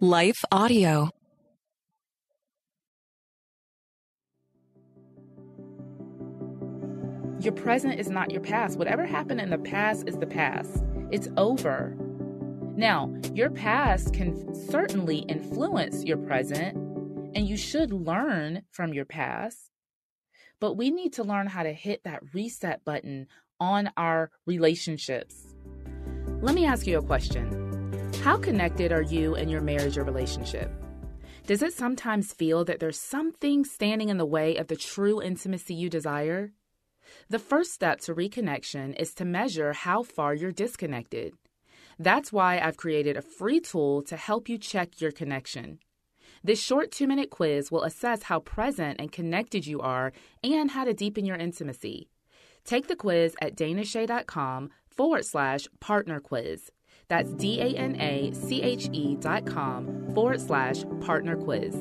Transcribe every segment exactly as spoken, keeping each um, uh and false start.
Life Audio. Your present is not your past. Whatever happened in the past is the past. It's over. Now, your past can certainly influence your present, and you should learn from your past. But we need to learn how to hit that reset button on our relationships. Let me ask you a question. How connected are you and your marriage or relationship? Does it sometimes feel that there's something standing in the way of the true intimacy you desire? The first step to reconnection is to measure how far you're disconnected. That's why I've created a free tool to help you check your connection. This short two-minute quiz will assess how present and connected you are and how to deepen your intimacy. Take the quiz at danashay.com forward slash partner quiz. That's D-A-N-A-C-H-E dot com forward slash partner quiz.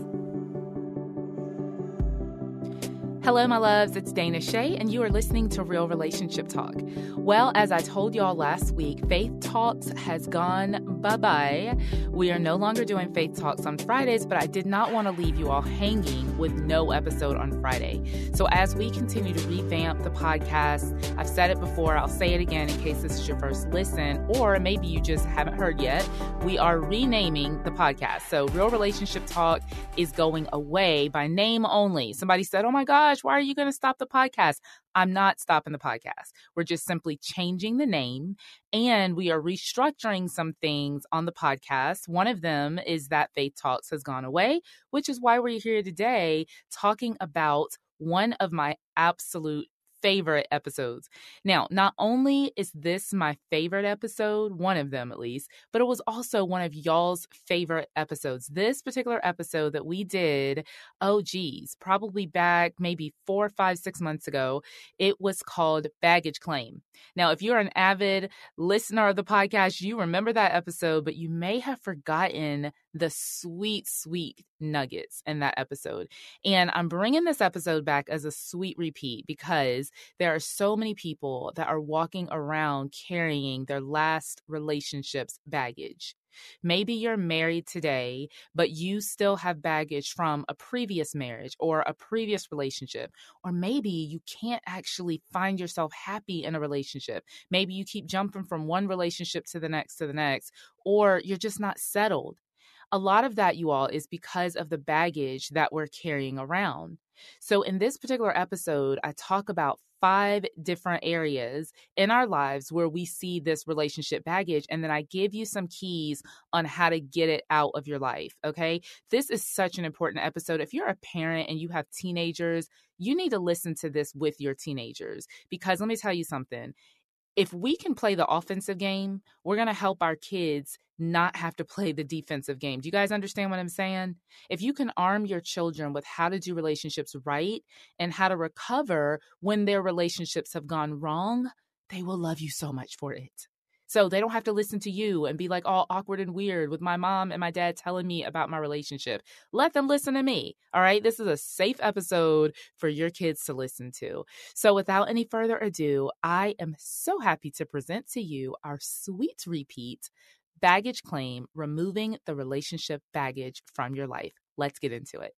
Hello, my loves. It's Dana Shay, and you are listening to Real Relationship Talk. Well, as I told y'all last week, Faith Talks has gone bye-bye. We are no longer doing Faith Talks on Fridays, but I did not want to leave you all hanging with no episode on Friday. So as we continue to revamp the podcast, I've said it before, I'll say it again in case this is your first listen, or maybe you just haven't heard yet, we are renaming the podcast. So Real Relationship Talk is going away by name only. Somebody said, oh my gosh, why are you going to stop the podcast? I'm not stopping the podcast. We're just simply changing the name, and we are restructuring some things on the podcast. One of them is that Faith Talks has gone away, which is why we're here today talking about one of my absolute favorite episodes. Now, not only is this my favorite episode, one of them at least, but it was also one of y'all's favorite episodes. This particular episode that we did, oh geez, probably back maybe four, five, six months ago, it was called Baggage Claim. Now, if you're an avid listener of the podcast, you remember that episode, but you may have forgotten the sweet, sweet nuggets in that episode. And I'm bringing this episode back as a sweet repeat because there are so many people that are walking around carrying their last relationship's baggage. Maybe you're married today, but you still have baggage from a previous marriage or a previous relationship. Or maybe you can't actually find yourself happy in a relationship. Maybe you keep jumping from one relationship to the next to the next, or you're just not settled. A lot of that, you all, is because of the baggage that we're carrying around. So in this particular episode, I talk about five different areas in our lives where we see this relationship baggage, and then I give you some keys on how to get it out of your life, okay? This is such an important episode. If you're a parent and you have teenagers, you need to listen to this with your teenagers, because let me tell you something. If we can play the offensive game, we're going to help our kids not have to play the defensive game. Do you guys understand what I'm saying? If you can arm your children with how to do relationships right and how to recover when their relationships have gone wrong, they will love you so much for it. So they don't have to listen to you and be like all awkward and weird with my mom and my dad telling me about my relationship. Let them listen to me. All right. This is a safe episode for your kids to listen to. So without any further ado, I am so happy to present to you our sweet repeat, Baggage Claim, removing the relationship baggage from your life. Let's get into it.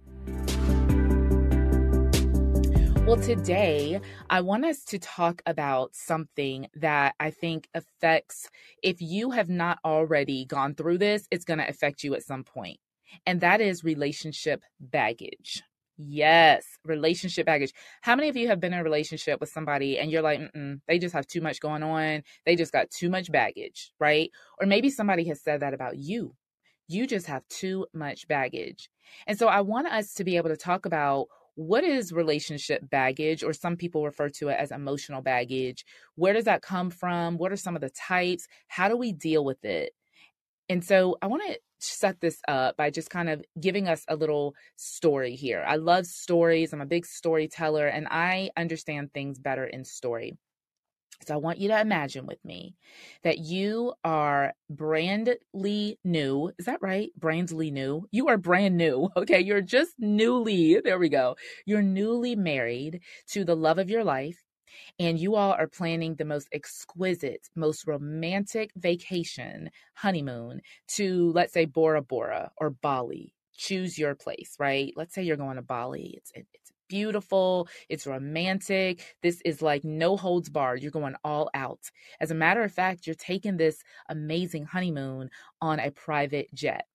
Well, today I want us to talk about something that I think affects, if you have not already gone through this, it's going to affect you at some point. And that is relationship baggage. Yes, relationship baggage. How many of you have been in a relationship with somebody and you're like, mm-mm, they just have too much going on. They just got too much baggage, right? Or maybe somebody has said that about you. You just have too much baggage. And so I want us to be able to talk about what is relationship baggage, or some people refer to it as emotional baggage. Where does that come from? What are some of the types? How do we deal with it? And so I want to set this up by just kind of giving us a little story here. I love stories. I'm a big storyteller, and I understand things better in story. So I want you to imagine with me that you are brandly new. Is that right? Brandly new. You are brand new. Okay. You're just newly, there we go. You're newly married to the love of your life. and you all are planning the most exquisite, most romantic vacation, honeymoon, to, let's say, Bora Bora or Bali. Choose your place, right? Let's say you're going to Bali. It's it's beautiful. It's romantic. This is like no holds barred. You're going all out. As a matter of fact, you're taking this amazing honeymoon on a private jet.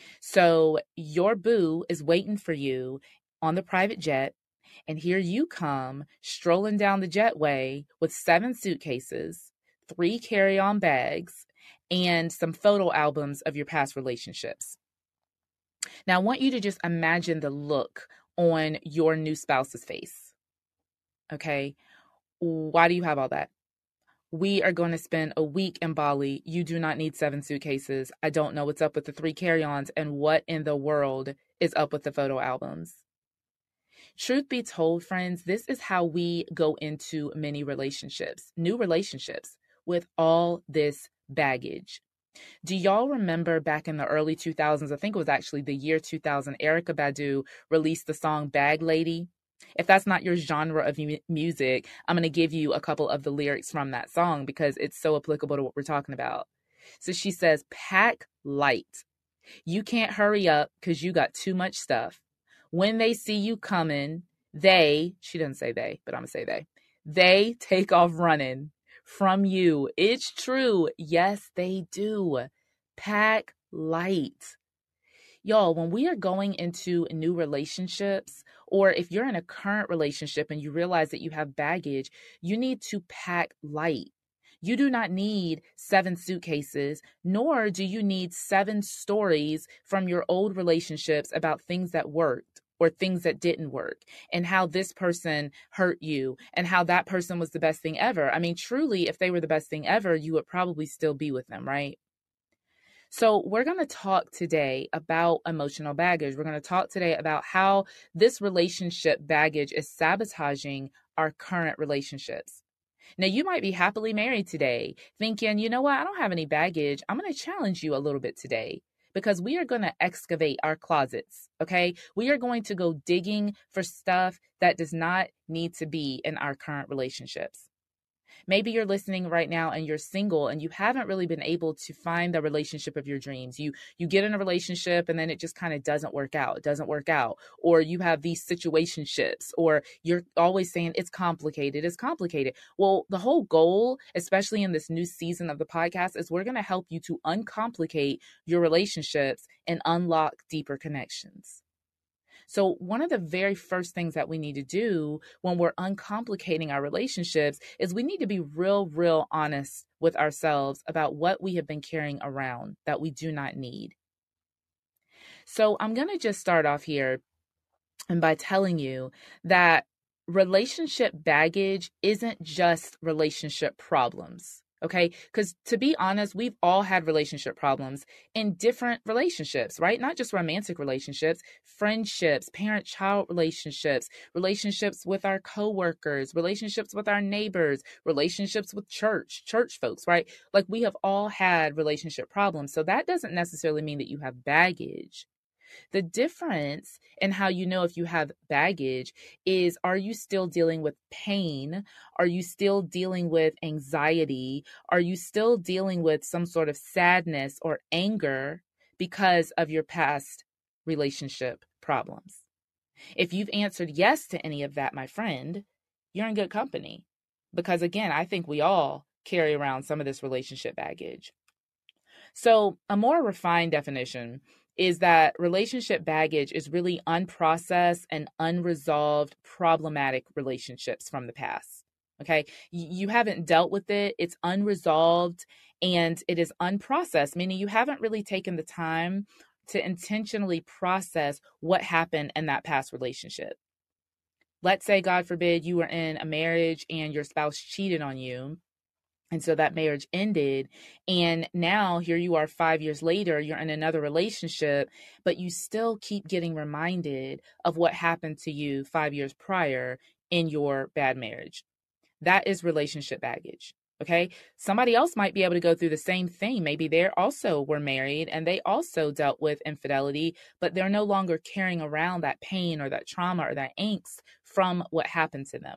So your boo is waiting for you on the private jet. And here you come strolling down the jetway with seven suitcases, three carry-on bags, and some photo albums of your past relationships. Now, I want you to just imagine the look on your new spouse's face. Okay? Why do you have all that? We are going to spend a week in Bali. You do not need seven suitcases. I don't know what's up with the three carry-ons, and what in the world is up with the photo albums. Truth be told, friends, this is how we go into many relationships, new relationships, with all this baggage. Do y'all remember back in the early two thousands, I think it was actually the year two thousand, Erykah Badu released the song Bag Lady? If that's not your genre of mu- music, I'm going to give you a couple of the lyrics from that song because it's so applicable to what we're talking about. So she says, pack light. You can't hurry up because you got too much stuff. When they see you coming, they, she doesn't say they, but I'm going to say they, they take off running from you. It's true. Yes, they do. Pack light. Y'all, when we are going into new relationships, or if you're in a current relationship and you realize that you have baggage, you need to pack light. You do not need seven suitcases, nor do you need seven stories from your old relationships about things that worked or things that didn't work and how this person hurt you and how that person was the best thing ever. I mean, truly, if they were the best thing ever, you would probably still be with them, right? So we're going to talk today about emotional baggage. We're going to talk today about how this relationship baggage is sabotaging our current relationships. Now, you might be happily married today, thinking, you know what, I don't have any baggage. I'm going to challenge you a little bit today because we are going to excavate our closets, okay? We are going to go digging for stuff that does not need to be in our current relationships. Maybe you're listening right now and you're single and you haven't really been able to find the relationship of your dreams. You you get in a relationship and then it just kind of doesn't work out. It doesn't work out. Or you have these situationships, or you're always saying it's complicated. It's complicated. Well, the whole goal, especially in this new season of the podcast, is we're going to help you to uncomplicate your relationships and unlock deeper connections. So one of the very first things that we need to do when we're uncomplicating our relationships is we need to be real, real honest with ourselves about what we have been carrying around that we do not need. So I'm going to just start off here and by telling you that relationship baggage isn't just relationship problems. Okay, because to be honest, we've all had relationship problems in different relationships, right? Not just romantic relationships, friendships, parent-child relationships, relationships with our coworkers, relationships with our neighbors, relationships with church, church folks, right? Like we have all had relationship problems. So that doesn't necessarily mean that you have baggage. The difference in how you know if you have baggage is, are you still dealing with pain? Are you still dealing with anxiety? Are you still dealing with some sort of sadness or anger because of your past relationship problems? If you've answered yes to any of that, my friend, you're in good company. Because again, I think we all carry around some of this relationship baggage. So a more refined definition is that relationship baggage is really unprocessed and unresolved problematic relationships from the past. Okay, you haven't dealt with it, it's unresolved, and it is unprocessed, meaning you haven't really taken the time to intentionally process what happened in that past relationship. Let's say, God forbid, you were in a marriage and your spouse cheated on you. And so that marriage ended. And now here you are five years later, you're in another relationship, but you still keep getting reminded of what happened to you five years prior in your bad marriage. That is relationship baggage. Okay. Somebody else might be able to go through the same thing. Maybe they also were married and they also dealt with infidelity, but they're no longer carrying around that pain or that trauma or that angst from what happened to them.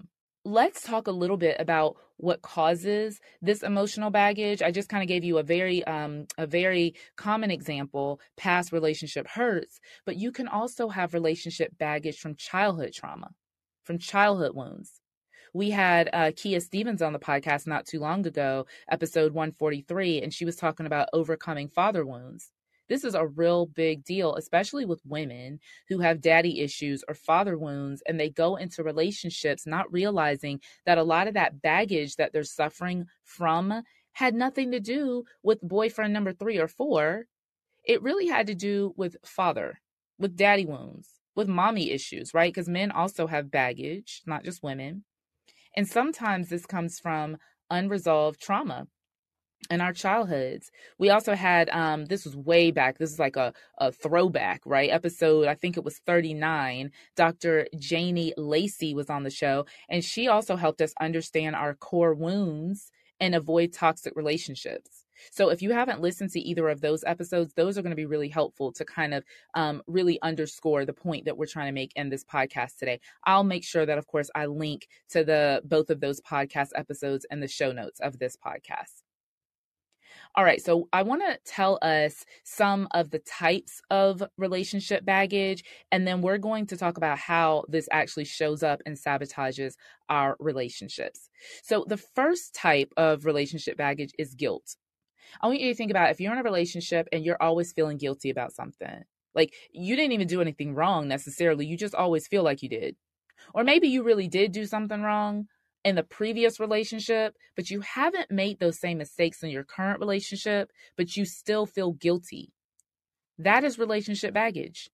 let's talk a little bit about what causes this emotional baggage. I just kind of gave you a very um, a very common example, past relationship hurts, but you can also have relationship baggage from childhood trauma, from childhood wounds. We had uh, Kia Stevens on the podcast not too long ago, episode one forty-three, and she was talking about overcoming father wounds. This is a real big deal, especially with women who have daddy issues or father wounds, and they go into relationships not realizing that a lot of that baggage that they're suffering from had nothing to do with boyfriend number three or four. It really had to do with father, with daddy wounds, with mommy issues, right? Because men also have baggage, not just women. And sometimes this comes from unresolved trauma in our childhoods. We also had, um, this was way back. This is like a, a throwback, right? Episode, I think it was thirty-nine. Doctor Janie Lacey was on the show, and she also helped us understand our core wounds and avoid toxic relationships. So if you haven't listened to either of those episodes, those are going to be really helpful to kind of um, really underscore the point that we're trying to make in this podcast today. I'll make sure that, of course, I link to the both of those podcast episodes in the show notes of this podcast. All right, so I want to tell us some of the types of relationship baggage, and then we're going to talk about how this actually shows up and sabotages our relationships. So the first type of relationship baggage is guilt. I want you to think about if you're in a relationship and you're always feeling guilty about something. Like you didn't even do anything wrong necessarily, you just always feel like you did. Or maybe you really did do something wrong in the previous relationship, but you haven't made those same mistakes in your current relationship, but you still feel guilty. That is relationship baggage.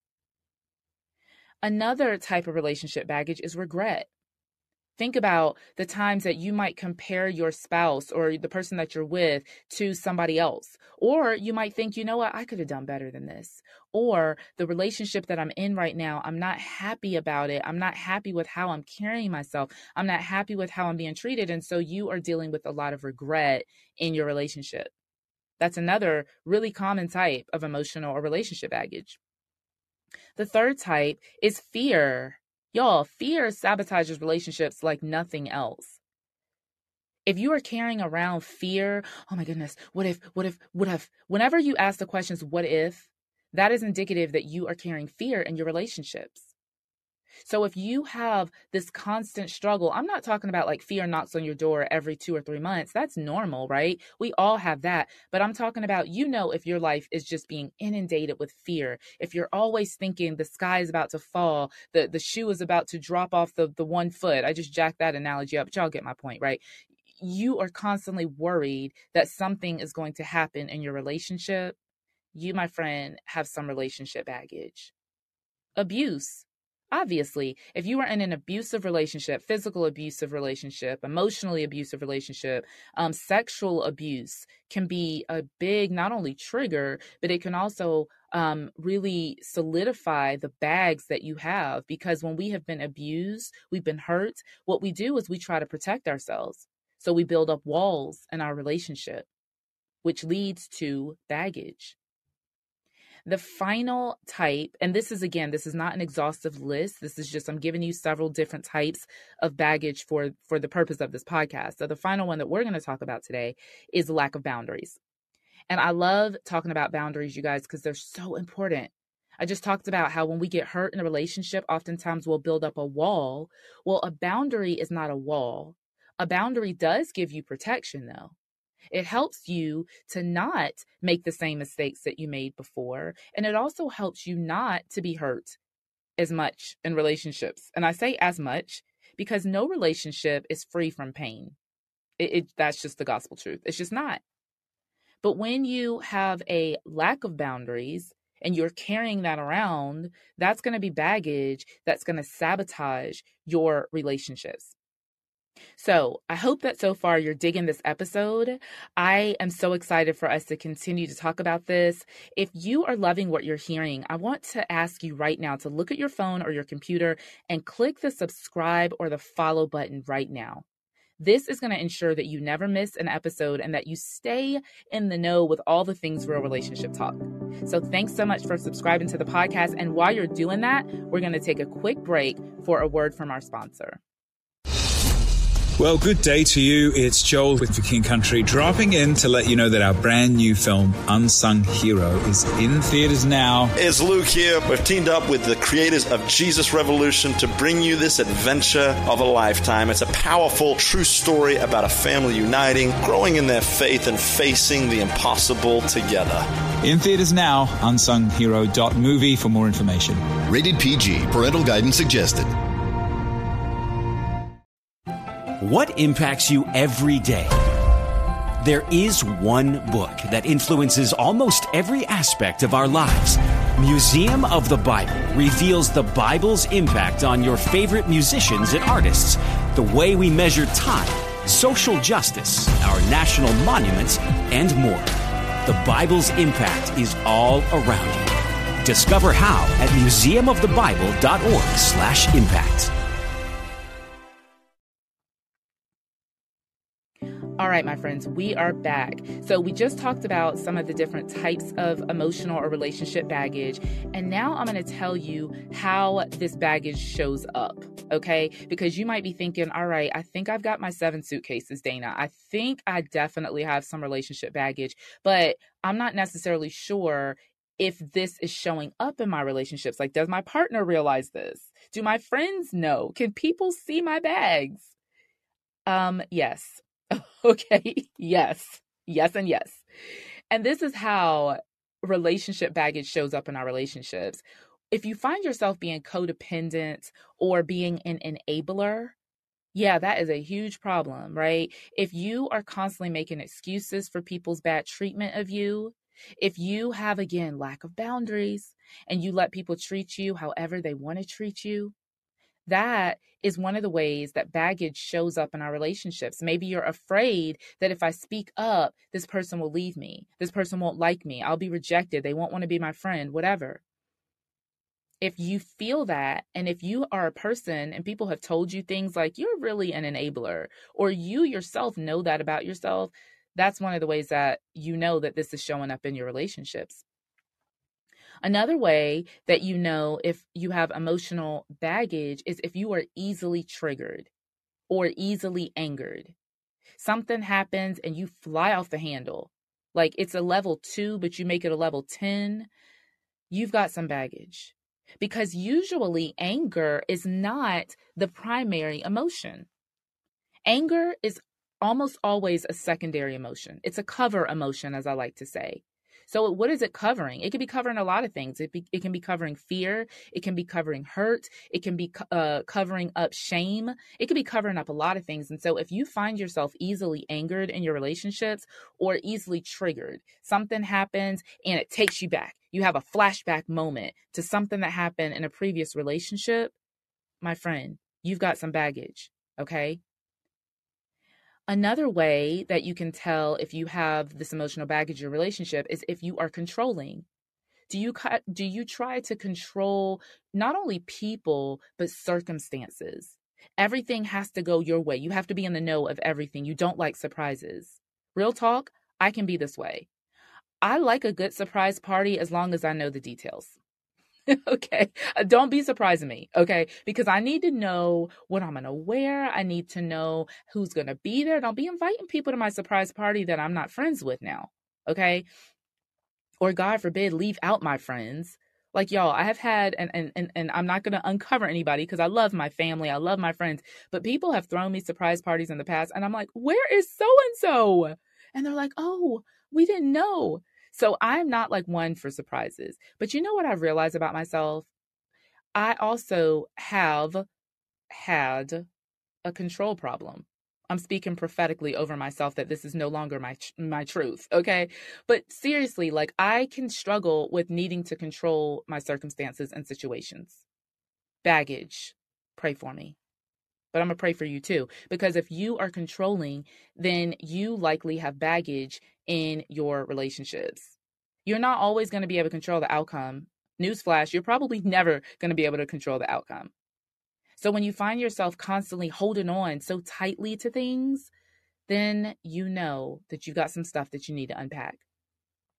Another type of relationship baggage is regret. Think about the times that you might compare your spouse or the person that you're with to somebody else. Or you might think, you know what, I could have done better than this. Or the relationship that I'm in right now, I'm not happy about it. I'm not happy with how I'm carrying myself. I'm not happy with how I'm being treated. And so you are dealing with a lot of regret in your relationship. That's another really common type of emotional or relationship baggage. The third type is fear. Y'all, fear sabotages relationships like nothing else. If you are carrying around fear, oh my goodness, what if, what if, what if, whenever you ask the questions, what if, that is indicative that you are carrying fear in your relationships. So if you have this constant struggle, I'm not talking about like fear knocks on your door every two or three months. That's normal, right? We all have that. But I'm talking about, you know, if your life is just being inundated with fear, if you're always thinking the sky is about to fall, the, the shoe is about to drop off the, the one foot. I just jacked that analogy up, but y'all get my point, right? You are constantly worried that something is going to happen in your relationship. You, my friend, have some relationship baggage. Abuse. Obviously, if you are in an abusive relationship, physical abusive relationship, emotionally abusive relationship, um, sexual abuse can be a big, not only trigger, but it can also um, really solidify the bags that you have. Because when we have been abused, we've been hurt, what we do is we try to protect ourselves. So we build up walls in our relationship, which leads to baggage. The final type, and this is, again, this is not an exhaustive list. This is just, I'm giving you several different types of baggage for, for the purpose of this podcast. So the final one that we're going to talk about today is lack of boundaries. And I love talking about boundaries, you guys, because they're so important. I just talked about how when we get hurt in a relationship, oftentimes we'll build up a wall. Well, a boundary is not a wall. A boundary does give you protection, though. It helps you to not make the same mistakes that you made before. And it also helps you not to be hurt as much in relationships. And I say as much because no relationship is free from pain. It, it, that's just the gospel truth. It's just not. But when you have a lack of boundaries and you're carrying that around, that's going to be baggage that's going to sabotage your relationships. So I hope that so far you're digging this episode. I am so excited for us to continue to talk about this. If you are loving what you're hearing, I want to ask you right now to look at your phone or your computer and click the subscribe or the follow button right now. This is going to ensure that you never miss an episode and that you stay in the know with all the things Real Relationship Talk. So thanks so much for subscribing to the podcast. And while you're doing that, we're going to take a quick break for a word from our sponsor. Well, good day to you. It's Joel with For King Country, dropping in to let you know that our brand new film, Unsung Hero, is in theaters now. It's Luke here. We've teamed up with the creators of Jesus Revolution to bring you this adventure of a lifetime. It's a powerful, true story about a family uniting, growing in their faith, and facing the impossible together. In theaters now, unsung hero dot movie for more information. Rated P G. Parental guidance suggested. What impacts you every day? There is one book that influences almost every aspect of our lives. Museum of the Bible reveals the Bible's impact on your favorite musicians and artists, the way we measure time, social justice, our national monuments, and more. The Bible's impact is all around you. Discover how at museum of the bible dot org slash impact. All right, my friends, we are back. So we just talked about some of the different types of emotional or relationship baggage. And now I'm going to tell you how this baggage shows up, okay? Because you might be thinking, all right, I think I've got my seven suitcases, Dana. I think I definitely have some relationship baggage, but I'm not necessarily sure if this is showing up in my relationships. Like, does my partner realize this? Do my friends know? Can people see my bags? Um, yes. Okay. Yes. Yes. And yes. And this is how relationship baggage shows up in our relationships. If you find yourself being codependent or being an enabler, yeah, that is a huge problem, right? If you are constantly making excuses for people's bad treatment of you, if you have, again, lack of boundaries and you let people treat you however they want to treat you, that is one of the ways that baggage shows up in our relationships. Maybe you're afraid that if I speak up, this person will leave me. This person won't like me. I'll be rejected. They won't want to be my friend, whatever. If you feel that, and if you are a person and people have told you things like you're really an enabler, or you yourself know that about yourself, that's one of the ways that you know that this is showing up in your relationships. Another way that you know if you have emotional baggage is if you are easily triggered or easily angered. Something happens and you fly off the handle. Like it's a level two, but you make it a level ten. You've got some baggage. Because usually anger is not the primary emotion. Anger is almost always a secondary emotion. It's a cover emotion, as I like to say. So what is it covering? It can be covering a lot of things. It, be, it can be covering fear. It can be covering hurt. It can be uh, covering up shame. It can be covering up a lot of things. And so if you find yourself easily angered in your relationships or easily triggered, something happens and it takes you back. You have a flashback moment to something that happened in a previous relationship. My friend, you've got some baggage, okay? Another way that you can tell if you have this emotional baggage in your relationship is if you are controlling. Do you do you try to control not only people, but circumstances? Everything has to go your way. You have to be in the know of everything. You don't like surprises. Real talk, I can be this way. I like a good surprise party as long as I know the details. Okay. Don't be surprising me. Okay. Because I need to know what I'm going to wear. I need to know who's going to be there. Don't be inviting people to my surprise party that I'm not friends with now. Okay. Or God forbid, leave out my friends. Like y'all, I have had, and, and, and, and I'm not going to uncover anybody because I love my family. I love my friends, but people have thrown me surprise parties in the past. And I'm like, where is so-and-so? And they're like, oh, we didn't know. So I'm not like one for surprises. But you know what I've realized about myself? I also have had a control problem. I'm speaking prophetically over myself that this is no longer my my truth, okay? But seriously, like I can struggle with needing to control my circumstances and situations. Baggage, pray for me. But I'm going to pray for you too, because if you are controlling, then you likely have baggage in your relationships. You're not always going to be able to control the outcome. Newsflash, you're probably never going to be able to control the outcome. So when you find yourself constantly holding on so tightly to things, then you know that you've got some stuff that you need to unpack.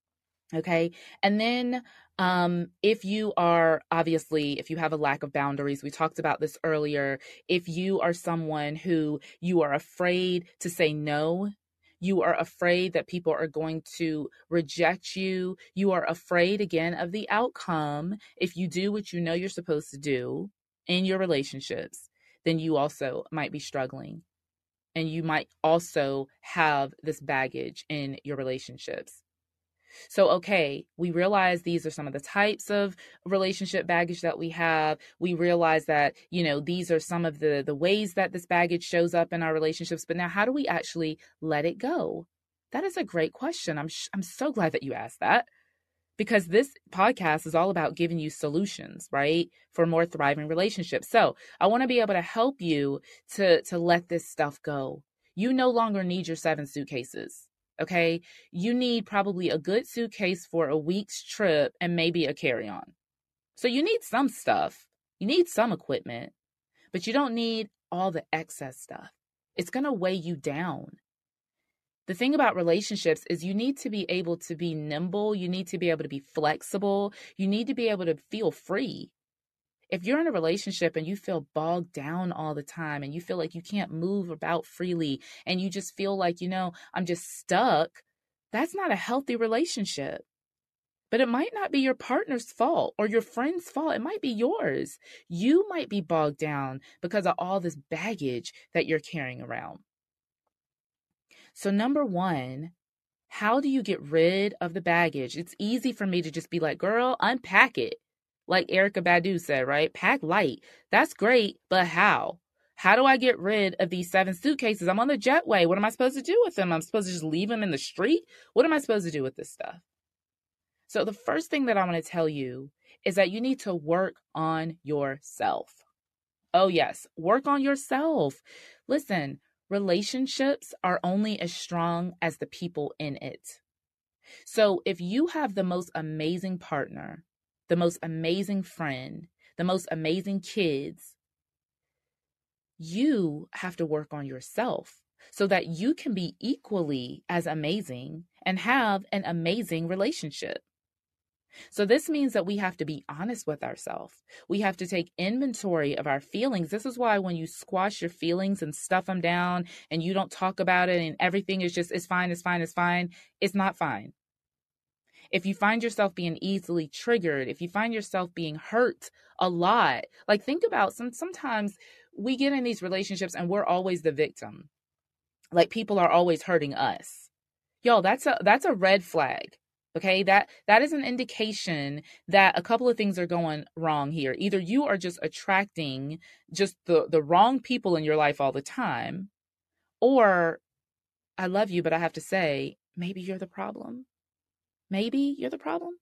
Okay. And then um, if you are obviously, if you have a lack of boundaries, we talked about this earlier. If you are someone who you are afraid to say no, you are afraid that people are going to reject you, you are afraid again of the outcome. If you do what you know you're supposed to do in your relationships, then you also might be struggling. And you might also have this baggage in your relationships. So, okay, we realize these are some of the types of relationship baggage that we have. We realize that, you know, these are some of the, the ways that this baggage shows up in our relationships. But now, how do we actually let it go? That is a great question. I'm sh- I'm so glad that you asked that, because this podcast is all about giving you solutions, right, for more thriving relationships. So I want to be able to help you to, to let this stuff go. You no longer need your seven suitcases. Okay, you need probably a good suitcase for a week's trip and maybe a carry-on. So you need some stuff. You need some equipment, but you don't need all the excess stuff. It's going to weigh you down. The thing about relationships is you need to be able to be nimble. You need to be able to be flexible. You need to be able to feel free. If you're in a relationship and you feel bogged down all the time and you feel like you can't move about freely and you just feel like, you know, I'm just stuck, that's not a healthy relationship. But it might not be your partner's fault or your friend's fault. It might be yours. You might be bogged down because of all this baggage that you're carrying around. So number one, how do you get rid of the baggage? It's easy for me to just be like, girl, unpack it. Like Erykah Badu said, right? Pack light. That's great, but how? How do I get rid of these seven suitcases? I'm on the jetway. What am I supposed to do with them? I'm supposed to just leave them in the street? What am I supposed to do with this stuff? So the first thing that I want to tell you is that you need to work on yourself. Oh yes, work on yourself. Listen, relationships are only as strong as the people in it. So if you have the most amazing partner, the most amazing friend, the most amazing kids, you have to work on yourself so that you can be equally as amazing and have an amazing relationship. So this means that we have to be honest with ourselves. We have to take inventory of our feelings. This is why when you squash your feelings and stuff them down and you don't talk about it and everything is just, it's fine, it's fine, it's fine, it's not fine. If you find yourself being easily triggered, if you find yourself being hurt a lot, like think about some, sometimes we get in these relationships and we're always the victim. Like people are always hurting us. Yo, that's a, that's a red flag. Okay, that, that is an indication that a couple of things are going wrong here. Either you are just attracting just the, the wrong people in your life all the time, or I love you, but I have to say, maybe you're the problem. Maybe you're the problem.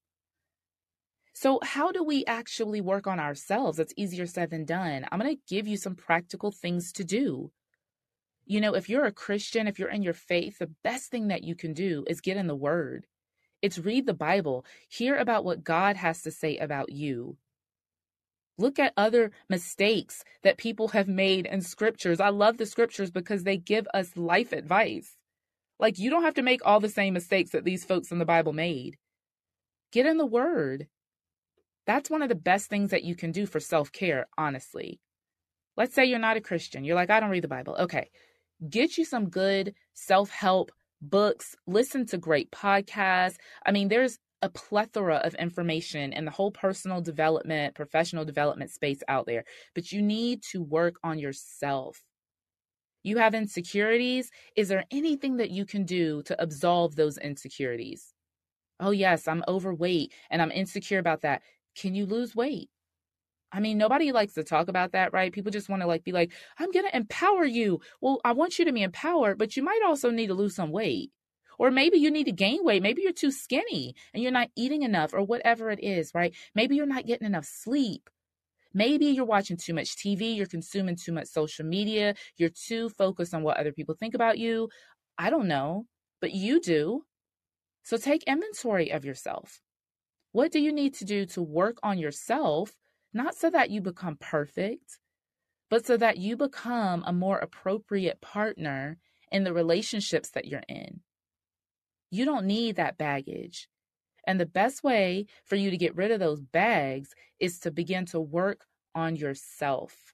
So how do we actually work on ourselves? It's easier said than done. I'm going to give you some practical things to do. You know, if you're a Christian, if you're in your faith, the best thing that you can do is get in the Word. It's read the Bible. Hear about what God has to say about you. Look at other mistakes that people have made in scriptures. I love the scriptures because they give us life advice. Like, you don't have to make all the same mistakes that these folks in the Bible made. Get in the Word. That's one of the best things that you can do for self-care, honestly. Let's say you're not a Christian. You're like, I don't read the Bible. Okay. Get you some good self-help books. Listen to great podcasts. I mean, there's a plethora of information in the whole personal development, professional development space out there. But you need to work on yourself. You have insecurities. Is there anything that you can do to absolve those insecurities? Oh, yes, I'm overweight and I'm insecure about that. Can you lose weight? I mean, nobody likes to talk about that, right? People just want to like be like, I'm going to empower you. Well, I want you to be empowered, but you might also need to lose some weight. Or maybe you need to gain weight. Maybe you're too skinny and you're not eating enough or whatever it is, right? Maybe you're not getting enough sleep. Maybe you're watching too much T V, you're consuming too much social media, you're too focused on what other people think about you. I don't know, but you do. So take inventory of yourself. What do you need to do to work on yourself, not so that you become perfect, but so that you become a more appropriate partner in the relationships that you're in? You don't need that baggage. And the best way for you to get rid of those bags is to begin to work on yourself.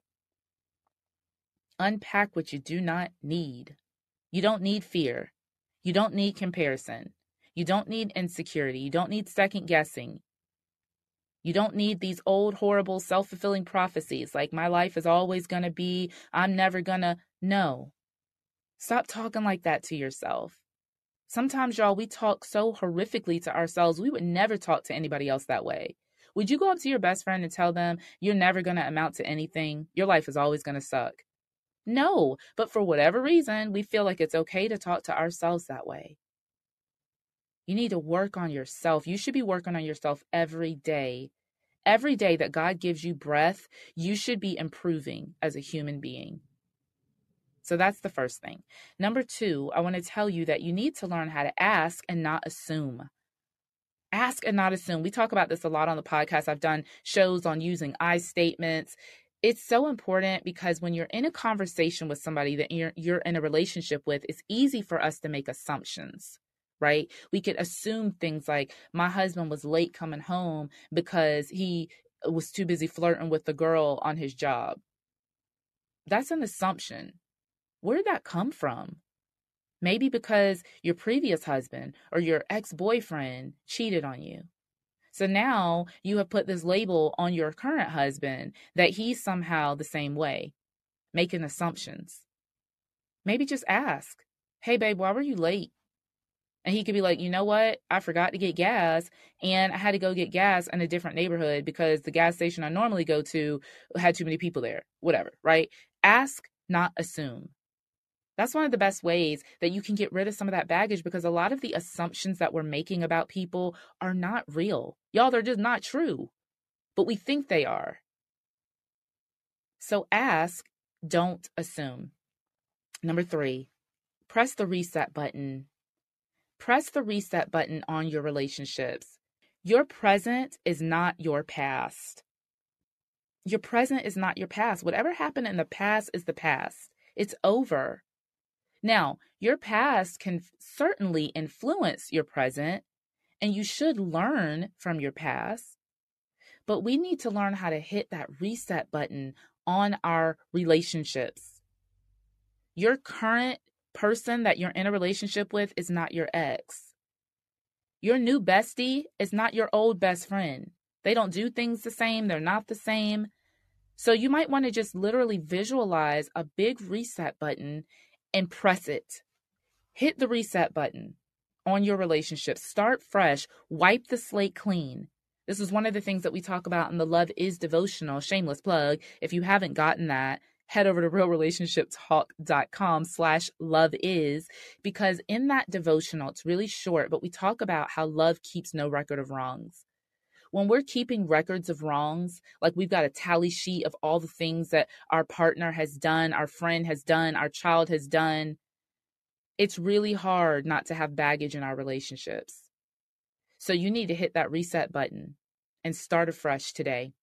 Unpack what you do not need. You don't need fear. You don't need comparison. You don't need insecurity. You don't need second guessing. You don't need these old, horrible, self-fulfilling prophecies like my life is always going to be, I'm never going to. No. Stop talking like that to yourself. Sometimes, y'all, we talk so horrifically to ourselves, we would never talk to anybody else that way. Would you go up to your best friend and tell them you're never going to amount to anything? Your life is always going to suck. No, but for whatever reason, we feel like it's okay to talk to ourselves that way. You need to work on yourself. You should be working on yourself every day. Every day that God gives you breath, you should be improving as a human being. So that's the first thing. Number two, I want to tell you that you need to learn how to ask and not assume. Ask and not assume. We talk about this a lot on the podcast. I've done shows on using I statements. It's so important because when you're in a conversation with somebody that you're, you're in a relationship with, it's easy for us to make assumptions, right? We could assume things like my husband was late coming home because he was too busy flirting with the girl on his job. That's an assumption. Where did that come from? Maybe because your previous husband or your ex-boyfriend cheated on you. So now you have put this label on your current husband that he's somehow the same way, making assumptions. Maybe just ask, hey, babe, why were you late? And he could be like, you know what? I forgot to get gas and I had to go get gas in a different neighborhood because the gas station I normally go to had too many people there, whatever, right? Ask, not assume. That's one of the best ways that you can get rid of some of that baggage because a lot of the assumptions that we're making about people are not real. Y'all, they're just not true, but we think they are. So ask, don't assume. Number three, press the reset button. Press the reset button on your relationships. Your present is not your past. Your present is not your past. Whatever happened in the past is the past. It's over. Now, your past can certainly influence your present, and you should learn from your past, but we need to learn how to hit that reset button on our relationships. Your current person that you're in a relationship with is not your ex. Your new bestie is not your old best friend. They don't do things the same. They're not the same. So you might want to just literally visualize a big reset button and press it. Hit the reset button on your relationship. Start fresh. Wipe the slate clean. This is one of the things that we talk about in the Love Is devotional. Shameless plug. If you haven't gotten that, head over to realrelationshiptalk.com slash love is, because in that devotional, it's really short, but we talk about how love keeps no record of wrongs. When we're keeping records of wrongs, like we've got a tally sheet of all the things that our partner has done, our friend has done, our child has done, it's really hard not to have baggage in our relationships. So you need to hit that reset button and start afresh today.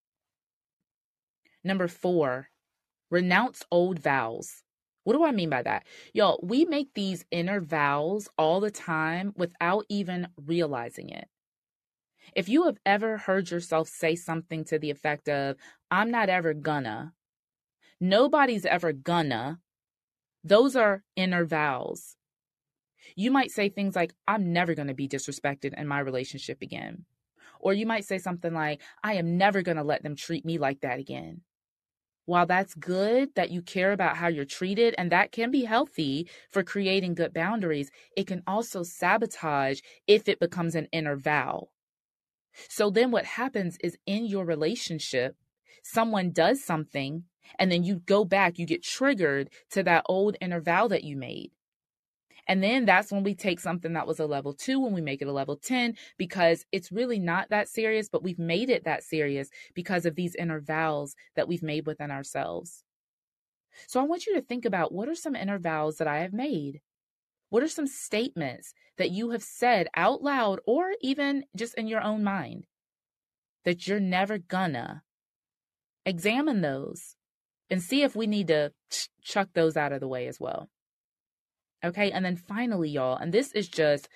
Number four, renounce old vows. What do I mean by that? Y'all, we make these inner vows all the time without even realizing it. If you have ever heard yourself say something to the effect of, I'm not ever gonna, nobody's ever gonna, those are inner vows. You might say things like, I'm never going to be disrespected in my relationship again. Or you might say something like, I am never going to let them treat me like that again. While that's good that you care about how you're treated, and that can be healthy for creating good boundaries, it can also sabotage if it becomes an inner vow. So then what happens is in your relationship, someone does something, and then you go back, you get triggered to that old inner vow that you made. And then that's when we take something that was a level two and we make it a level ten, because it's really not that serious, but we've made it that serious because of these inner vows that we've made within ourselves. So I want you to think about, what are some inner vows that I have made? What are some statements that you have said out loud or even just in your own mind that you're never gonna? Examine those and see if we need to ch- chuck those out of the way as well. Okay, and then finally, y'all, and this is just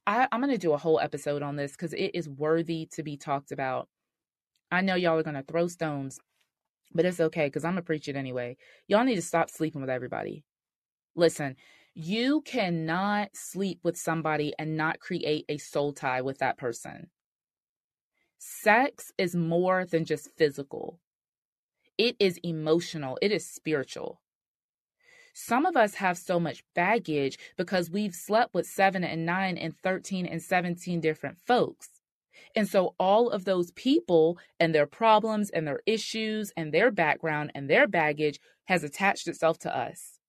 I, I'm going to do a whole episode on this because it is worthy to be talked about. I know y'all are going to throw stones, but it's okay because I'm going to preach it anyway. Y'all need to stop sleeping with everybody. Listen, you cannot sleep with somebody and not create a soul tie with that person. Sex is more than just physical. It is emotional. It is spiritual. Some of us have so much baggage because we've slept with seven and nine and thirteen and seventeen different folks. And so all of those people and their problems and their issues and their background and their baggage has attached itself to us.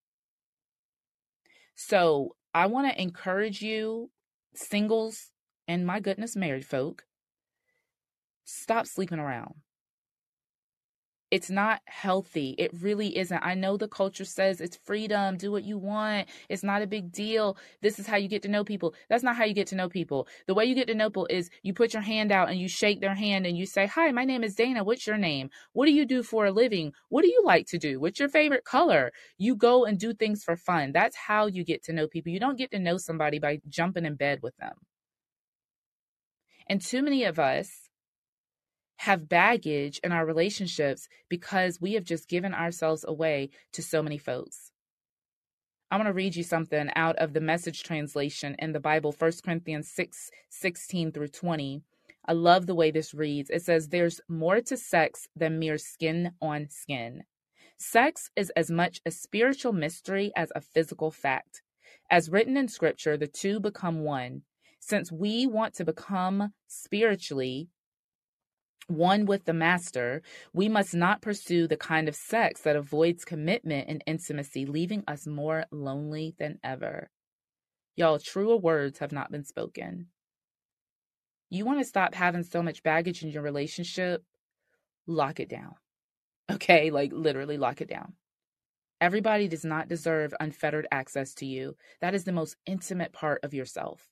So I want to encourage you, singles, and my goodness, married folk, stop sleeping around. It's not healthy. It really isn't. I know the culture says it's freedom. Do what you want. It's not a big deal. This is how you get to know people. That's not how you get to know people. The way you get to know people is you put your hand out and you shake their hand and you say, hi, my name is Dana. What's your name? What do you do for a living? What do you like to do? What's your favorite color? You go and do things for fun. That's how you get to know people. You don't get to know somebody by jumping in bed with them. And too many of us have baggage in our relationships because we have just given ourselves away to so many folks. I want to read you something out of the Message translation in the Bible, First Corinthians six, sixteen through twenty. I love the way this reads. It says, there's more to sex than mere skin on skin. Sex is as much a spiritual mystery as a physical fact. As written in Scripture, the two become one. Since we want to become spiritually one with the master, we must not pursue the kind of sex that avoids commitment and intimacy, leaving us more lonely than ever. Y'all, truer words have not been spoken. You want to stop having so much baggage in your relationship? Lock it down. Okay, like literally lock it down. Everybody does not deserve unfettered access to you. That is the most intimate part of yourself.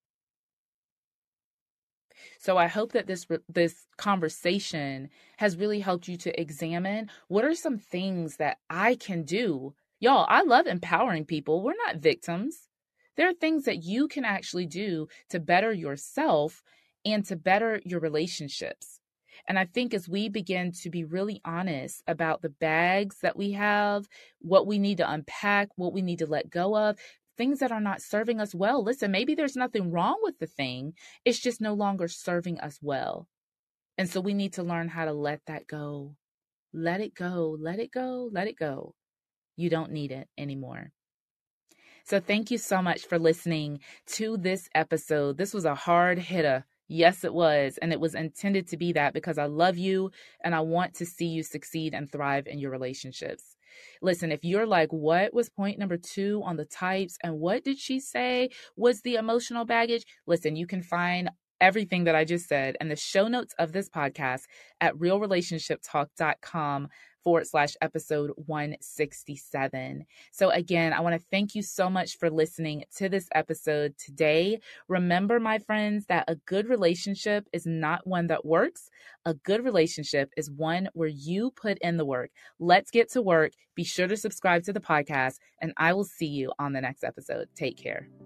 So I hope that this this conversation has really helped you to examine what are some things that I can do. Y'all, I love empowering people. We're not victims. There are things that you can actually do to better yourself and to better your relationships. And I think as we begin to be really honest about the bags that we have, what we need to unpack, what we need to let go of, things that are not serving us well. Listen, maybe there's nothing wrong with the thing. It's just no longer serving us well. And so we need to learn how to let that go. Let it go. Let it go. Let it go. You don't need it anymore. So thank you so much for listening to this episode. This was a hard hitter. Yes, it was. And it was intended to be that because I love you and I want to see you succeed and thrive in your relationships. Listen, if you're like, what was point number two on the types and what did she say was the emotional baggage? Listen, you can find everything that I just said in the show notes of this podcast at realrelationshiptalk.com forward slash episode one sixty-seven. So again, I want to thank you so much for listening to this episode today. Remember, my friends, that a good relationship is not one that works. A good relationship is one where you put in the work. Let's get to work. Be sure to subscribe to the podcast, and I will see you on the next episode. Take care.